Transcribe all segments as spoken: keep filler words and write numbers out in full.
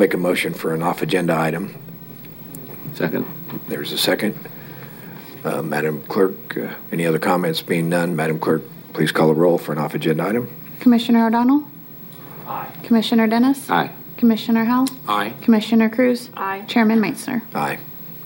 make a motion for an off-agenda item. Second. There's a second. Uh, Madam Clerk, uh, any other comments? Being none, Madam Clerk, please call the roll for an off-agenda item. Commissioner O'Donnell? Aye. Commissioner Dennis? Aye. Commissioner Howell? Aye. Commissioner Cruz? Aye. Chairman Meitzner? Aye.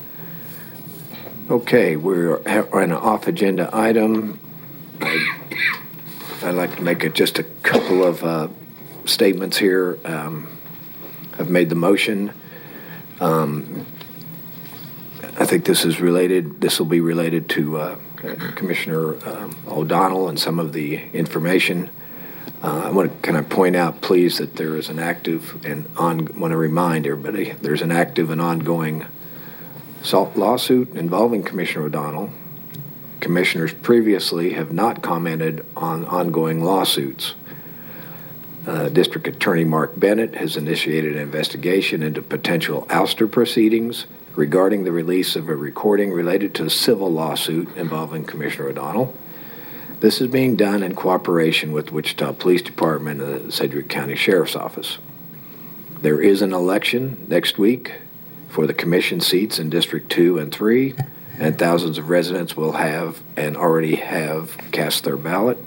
Okay, we're on an off-agenda item. I- I'd like to make it just a couple of uh, statements here. Um, I've made the motion. Um, I think this is related, this will be related to uh, Commissioner um, O'Donnell and some of the information. Uh, I want to kind of point out, please, that there is an active and on, want to remind everybody, there's an active and ongoing SALT lawsuit involving Commissioner O'Donnell. Commissioners previously have not commented on ongoing lawsuits. Uh, District Attorney Mark Bennett has initiated an investigation into potential ouster proceedings regarding the release of a recording related to a civil lawsuit involving Commissioner O'Donnell. This is being done in cooperation with Wichita Police Department and the Sedgwick County Sheriff's Office. There is an election next week for the commission seats in District two and three, and thousands of residents will have and already have cast their ballot.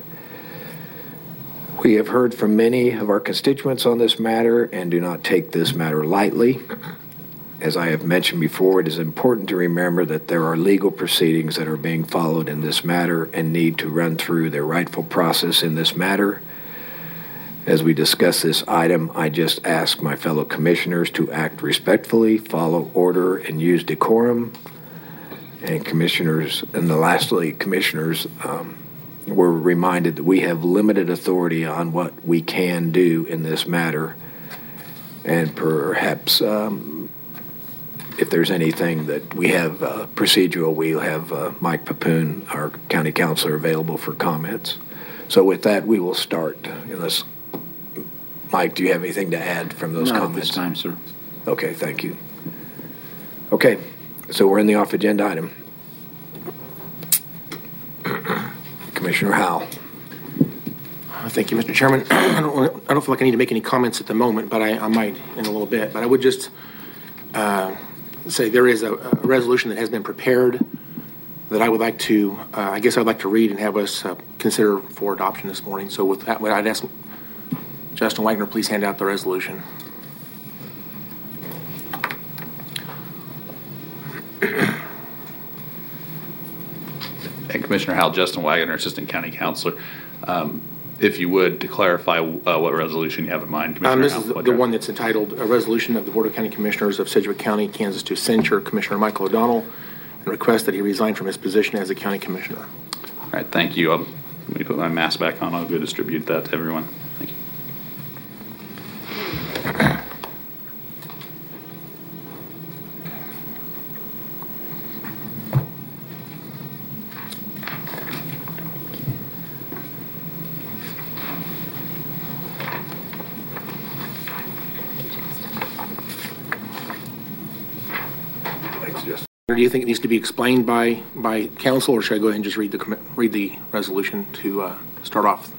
We have heard from many of our constituents on this matter and do not take this matter lightly. As I have mentioned before, it is important to remember that there are legal proceedings that are being followed in this matter and need to run through their rightful process in this matter. As we discuss this item, I just ask my fellow commissioners to act respectfully, follow order, and use decorum. And commissioners, and the lastly, commissioners, um, we're reminded that we have limited authority on what we can do in this matter. And perhaps um, if there's anything that we have uh, procedural, we'll have uh, Mike Papoon, our county counselor, available for comments. So with that, we will start. Unless, Mike, do you have anything to add from those Not comments? at this time, sir. Okay, thank you. Okay, so we're in the off-agenda item. Commissioner Howell. Thank you, Mister Chairman. I don't, I don't feel like I need to make any comments at the moment, but I, I might in a little bit. But I would just uh, say there is a, a resolution that has been prepared that I would like to, uh, I guess I'd like to read and have us uh, consider for adoption this morning. So with that, I'd ask Justin Wagner, please hand out the resolution. And Commissioner Howell, Justin Wagner, Assistant County Counselor. Um, if you would, to clarify uh, what resolution you have in mind, Commissioner Um, this Howell, is the, what the draft? one that's entitled A Resolution of the Board of County Commissioners of Sedgwick County, Kansas to censure Commissioner Michael O'Donnell and request that he resign from his position as a county commissioner. All right, thank you. I'll, let me put my mask back on. I'll go distribute that to everyone. Thank you. Thanks, Justin. Or do you think it needs to be explained by, by council, or should I go ahead and just read the, commi- read the resolution to uh, start off?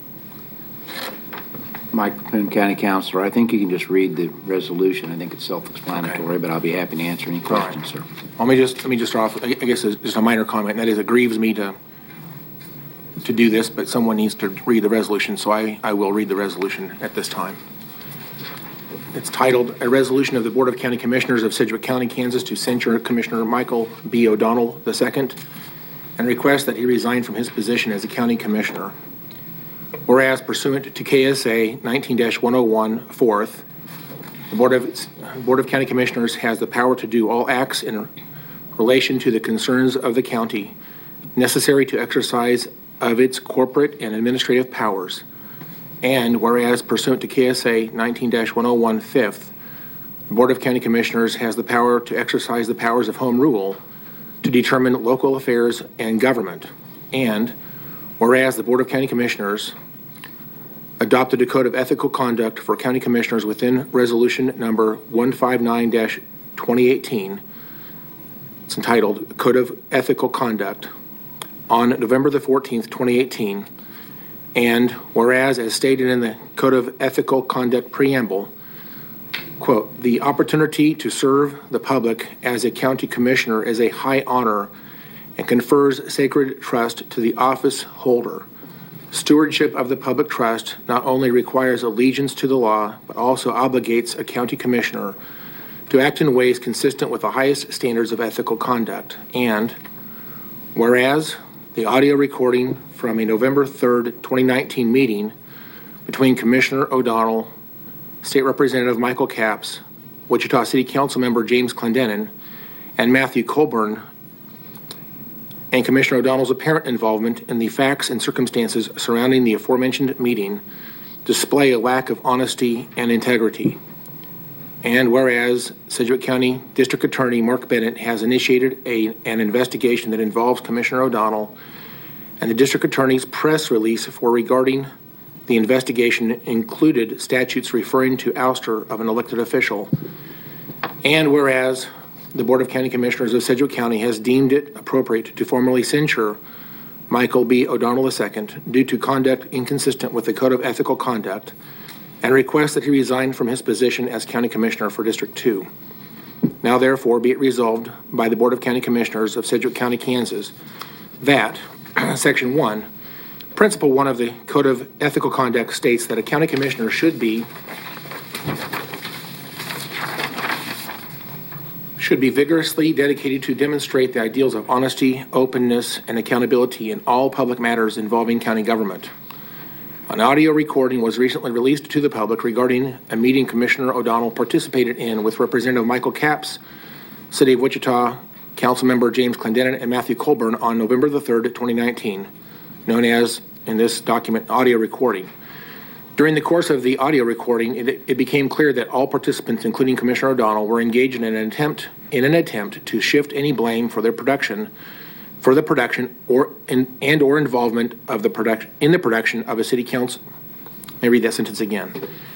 Mike Papoon, County Counselor. I think you can just read the resolution. I think it's self-explanatory, Okay. but I'll be happy to answer any questions, sir. Let me just, let me just start off, I I guess it's just a minor comment, and that is it grieves me to, to do this, but someone needs to read the resolution, so I, I will read the resolution at this time. It's titled, A Resolution of the Board of County Commissioners of Sedgwick County, Kansas to censure Commissioner Michael B. O'Donnell the second and request that he resign from his position as a county commissioner. Whereas pursuant to K S A nineteen dash one oh one, fourth, the Board of, Board of County Commissioners has the power to do all acts in relation to the concerns of the county necessary to exercise of its corporate and administrative powers. And whereas pursuant to K S A nineteen dash one oh one, fifth, the Board of County Commissioners has the power to exercise the powers of home rule to determine local affairs and government. And whereas the Board of County Commissioners adopted a code of ethical conduct for county commissioners within resolution number one fifty-nine dash twenty eighteen, it's entitled Code of Ethical Conduct, on November the fourteenth, twenty eighteen, and whereas, as stated in the Code of Ethical Conduct Preamble, quote, "The opportunity to serve the public as a county commissioner is a high honor and confers sacred trust to the office holder. Stewardship of the public trust not only requires allegiance to the law, but also obligates a county commissioner to act in ways consistent with the highest standards of ethical conduct." And whereas the audio recording from a November third, twenty nineteen meeting between Commissioner O'Donnell, State Representative Michael Capps, Wichita City Council Member James Clendenin, and Matthew Colburn, and Commissioner O'Donnell's apparent involvement in the facts and circumstances surrounding the aforementioned meeting display a lack of honesty and integrity. And whereas Sedgwick County District Attorney Mark Bennett has initiated a, an investigation that involves Commissioner O'Donnell, and the District Attorney's press release for regarding the investigation included statutes referring to ouster of an elected official. And whereas the Board of County Commissioners of Sedgwick County has deemed it appropriate to formally censure Michael B. O'Donnell the second due to conduct inconsistent with the Code of Ethical Conduct, and request that he resign from his position as County Commissioner for District two. Now therefore be it resolved by the Board of County Commissioners of Sedgwick County, Kansas, that Section one, Principle one of the Code of Ethical Conduct states that a County Commissioner should be should be vigorously dedicated to demonstrate the ideals of honesty, openness, and accountability in all public matters involving county government. An audio recording was recently released to the public regarding a meeting Commissioner O'Donnell participated in with Representative Michael Capps, City of Wichita, Councilmember James Clendenin, and Matthew Colburn on November the third, twenty nineteen, known as, in this document, audio recording. During the course of the audio recording, it, it became clear that all participants, including Commissioner O'Donnell, were engaged in an attempt in an attempt to shift any blame for their production, for the production or in, and or involvement of the production in the production of a city council. Let me read that sentence again.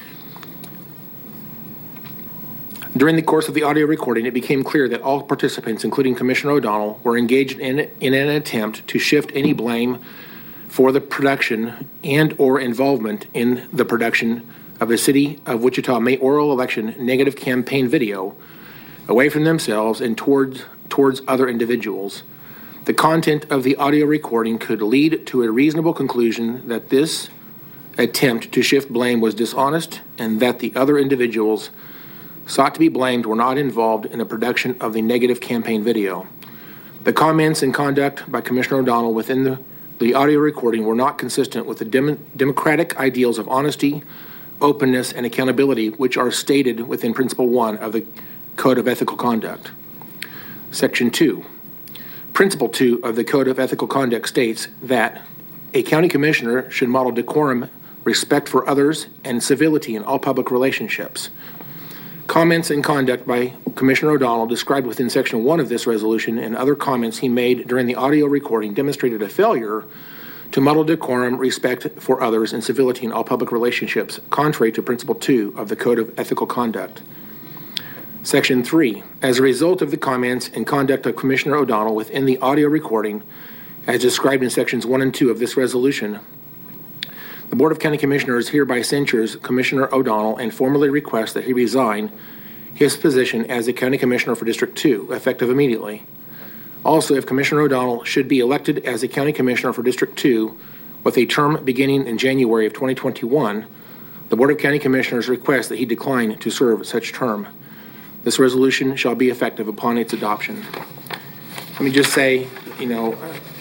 During the course of the audio recording, it became clear that all participants, including Commissioner O'Donnell, were engaged in in an attempt to shift any blame for the production and or involvement in the production of a City of Wichita mayoral election negative campaign video away from themselves and towards towards other individuals. The content of the audio recording could lead to a reasonable conclusion that this attempt to shift blame was dishonest and that the other individuals sought to be blamed were not involved in the production of the negative campaign video. The comments and conduct by Commissioner O'Donnell within the, the audio recording were not consistent with the dem- democratic ideals of honesty, openness, and accountability, which are stated within Principle one of the Code of Ethical Conduct. Section two. Principle two of the Code of Ethical Conduct states that a county commissioner should model decorum, respect for others, and civility in all public relationships. Comments and conduct by Commissioner O'Donnell described within Section one of this resolution and other comments he made during the audio recording demonstrated a failure to model decorum, respect for others, and civility in all public relationships, contrary to Principle two of the Code of Ethical Conduct. Section three. As a result of the comments and conduct of Commissioner O'Donnell within the audio recording, as described in Sections one and two of this resolution, the Board of County Commissioners hereby censures Commissioner O'Donnell and formally requests that he resign his position as a County Commissioner for District two, effective immediately. Also, if Commissioner O'Donnell should be elected as a County Commissioner for District two with a term beginning in January of twenty twenty-one, the Board of County Commissioners requests that he decline to serve such term. This resolution shall be effective upon its adoption. Let me just say, you know,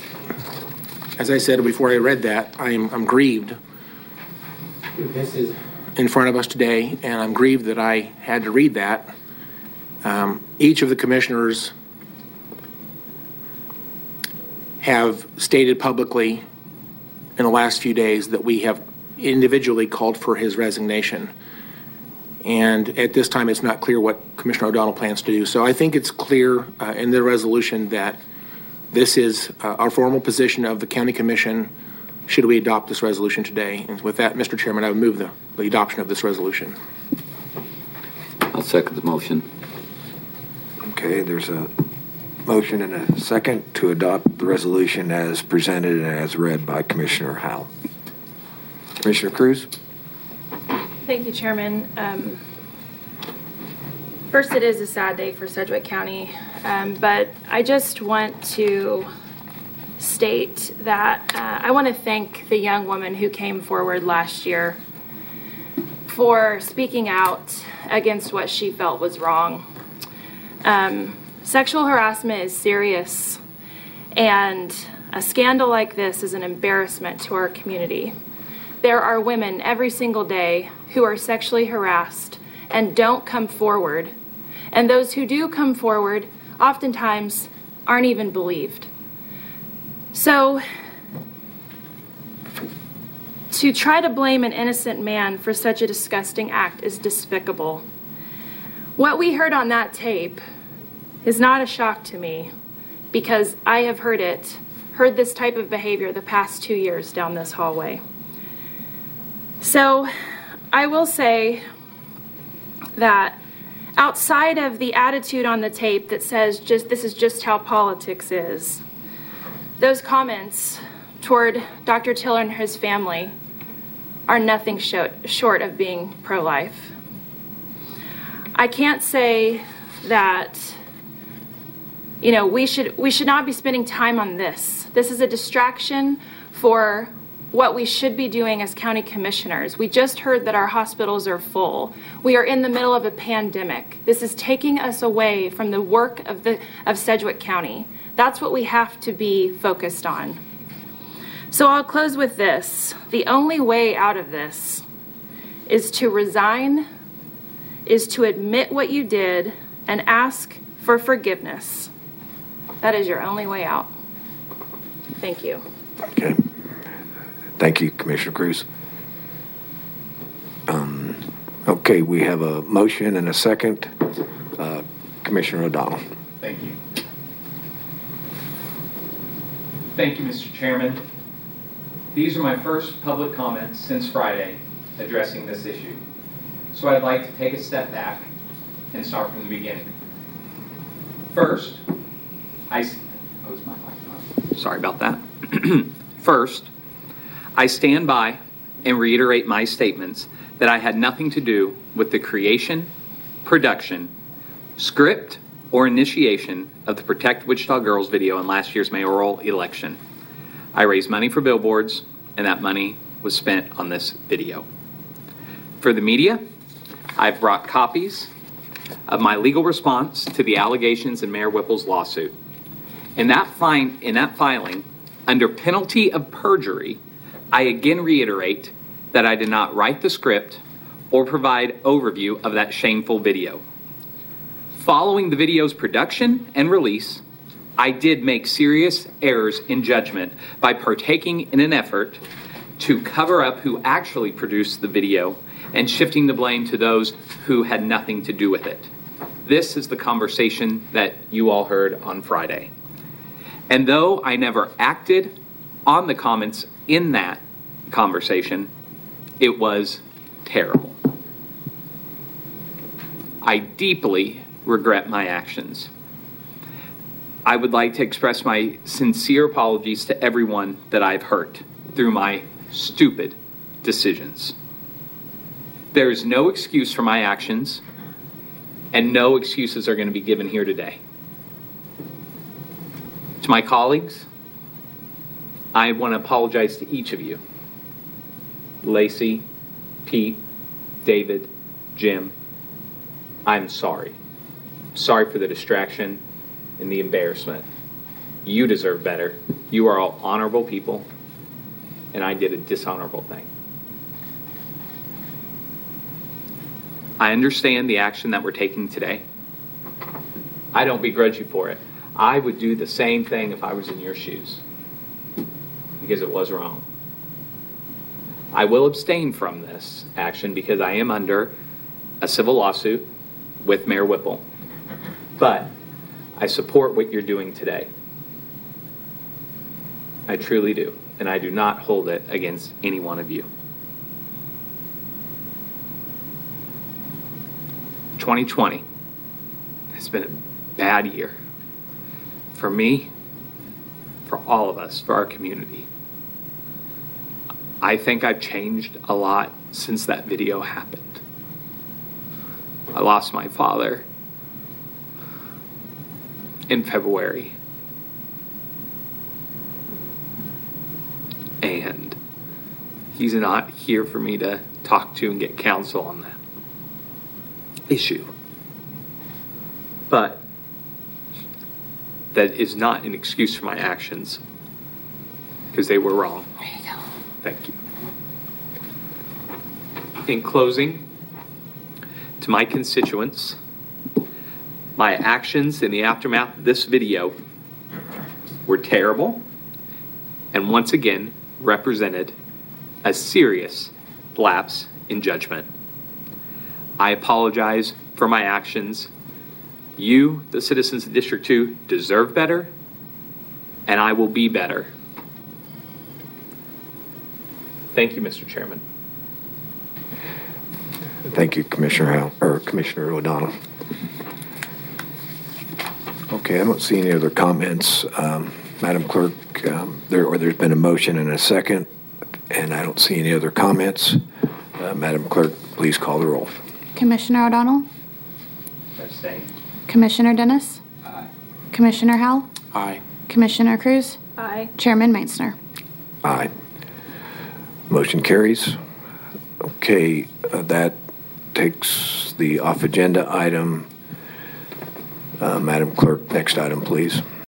as I said before I read that, I'm, I'm grieved. This is in front of us today, and I'm grieved that I had to read that. Um, each of the commissioners have stated publicly in the last few days that we have individually called for his resignation. And at this time, it's not clear what Commissioner O'Donnell plans to do. So I think it's clear uh, in the resolution that this is uh, our formal position of the County Commission should we adopt this resolution today. And with that, Mister Chairman, I would move the, the adoption of this resolution. I'll second the motion. Okay, there's a motion and a second to adopt the resolution as presented and as read by Commissioner Howell. Commissioner Cruz? Thank you, Chairman. Um, First, it is a sad day for Sedgwick County, um, but I just want to state that uh, I want to thank the young woman who came forward last year for speaking out against what she felt was wrong. Um, sexual harassment is serious, and a scandal like this is an embarrassment to our community. There are women every single day who are sexually harassed and don't come forward. And those who do come forward oftentimes aren't even believed. So, to try to blame an innocent man for such a disgusting act is despicable. What we heard on that tape is not a shock to me, because I have heard it, heard this type of behavior the past two years down this hallway. So, I will say that outside of the attitude on the tape that says just this is just how politics is, those comments toward Doctor Tiller and his family are nothing short of being pro-life. I can't say that, you know, we should we should not be spending time on this. This is a distraction for what we should be doing as county commissioners. We just heard that our hospitals are full. We are in the middle of a pandemic. This is taking us away from the work of the of Sedgwick County. That's what we have to be focused on. So I'll close with this. The only way out of this is to resign, is to admit what you did and ask for forgiveness. That is your only way out. Thank you. Okay. Thank you, Commissioner Cruz. Um, okay, we have a motion and a second. Uh, Commissioner O'Donnell. Thank you. Thank you, Mister Chairman. These are my first public comments since Friday addressing this issue. So I'd like to take a step back and start from the beginning. First, I... Oh, is my mic on? Sorry about that. First, I stand by and reiterate my statements that I had nothing to do with the creation, production, script, or initiation of the Protect Wichita Girls video in last year's mayoral election. I raised money for billboards, and that money was spent on this video. For the media, I've brought copies of my legal response to the allegations in Mayor Whipple's lawsuit. In that, fine, in that filing, under penalty of perjury, I again reiterate that I did not write the script or provide overview of that shameful video. Following the video's production and release, I did make serious errors in judgment by partaking in an effort to cover up who actually produced the video and shifting the blame to those who had nothing to do with it. This is the conversation that you all heard on Friday. And though I never acted on the comments in that conversation, it was terrible. I deeply regret my actions. I would like to express my sincere apologies to everyone that I've hurt through my stupid decisions. There is no excuse for my actions, and no excuses are going to be given here today. To my colleagues, I want to apologize to each of you. Lacey, Pete, David, Jim, I'm sorry. Sorry for the distraction and the embarrassment. You deserve better. You are all honorable people, and I did a dishonorable thing. I understand the action that we're taking today. I don't begrudge you for it. I would do the same thing if I was in your shoes, because it was wrong. I will abstain from this action because I am under a civil lawsuit with Mayor Whipple, but I support what you're doing today. I truly do, and I do not hold it against any one of you. twenty twenty has been a bad year for me, for all of us, for our community. I think I've changed a lot since that video happened. I lost my father in February. And he's not here for me to talk to and get counsel on that issue. But that is not an excuse for my actions, because they were wrong. There you go. Thank you. In closing, to my constituents, my actions in the aftermath of this video were terrible and once again represented a serious lapse in judgment. I apologize for my actions. You, the citizens of District two, deserve better, and I will be better. Thank you, Mister Chairman. Thank you, Commissioner Hal, or Commissioner O'Donnell. Okay, I don't see any other comments. Um, Madam Clerk, um, there, or there's been a motion and a second, and I don't see any other comments. Uh, Madam Clerk, please call the roll. Commissioner O'Donnell? Abstain. Commissioner Dennis? Aye. Commissioner Howell? Aye. Commissioner Cruz? Aye. Chairman Meitzner? Aye. Motion carries. Okay, uh, that takes the off-agenda item. Uh, Madam Clerk, next item, please.